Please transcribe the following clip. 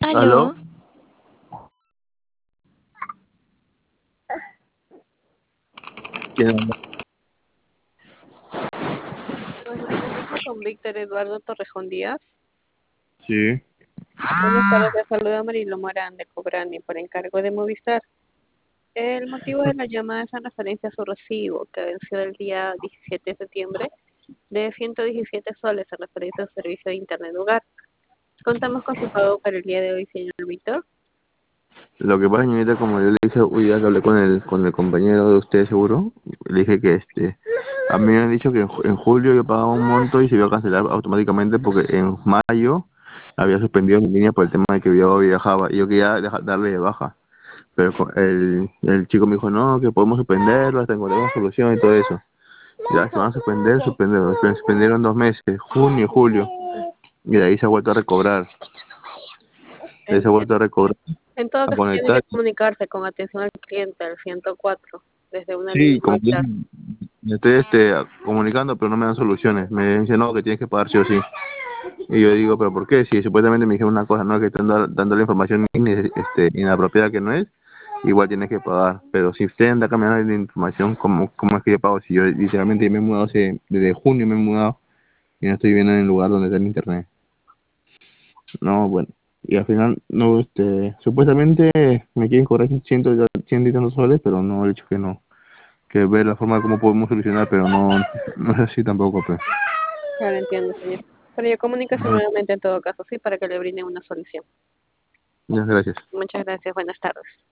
¿Aló? Aló, ¿Quién habla? Comunicación con Víctor Eduardo Torrejón Díaz. Sí, Buenas tardes, le saluda Marilo Morán de Cobrani por encargo de Movistar. El motivo de la llamada es en referencia a su recibo que venció el día 17 de septiembre de 117 soles en referencia al servicio de Internet Hogar. Contamos con su pago para el día de hoy, señor Víctor. lo que pasa, señorita, como yo le dije, hoy día que hablé con el compañero de usted, seguro, le dije que a mí me han dicho que en julio yo pagaba un monto y se iba a cancelar automáticamente porque en mayo había suspendido mi línea por el tema de que yo viajaba y yo quería darle de baja. Pero el chico me dijo, no, que podemos suspenderlo hasta encontrar una solución y todo eso. Ya, se van a suspendieron 2 meses, junio y julio, y de ahí se ha vuelto a recobrar. De ahí se ha vuelto a recobrar, En todo a caso, tiene conectar. que comunicarse con atención al cliente al 104 desde una línea Sí, como que Movistar. me estoy comunicando, pero no me dan soluciones. Me dicen, no, que tienes que pagar sí o sí. Y yo digo, ¿pero por qué? Si supuestamente me dijeron una cosa, no, que están dando la información inapropiada que no es, igual tienes que pagar. Pero si ustedes andan cambiando la información, ¿cómo es que yo pago? Si yo literalmente me he mudado desde junio me he mudado y no estoy viviendo en el lugar donde está el internet. No, bueno. Y al final, no, supuestamente me quieren cobrar 100 y tantos soles, pero no he dicho que no. Que ver la forma de cómo podemos solucionar, pero no es así tampoco, pues. Claro, entiendo, señor. Pero yo comuníquese nuevamente en todo caso, sí, para que le brinden una solución. Muchas gracias. Muchas gracias, buenas tardes.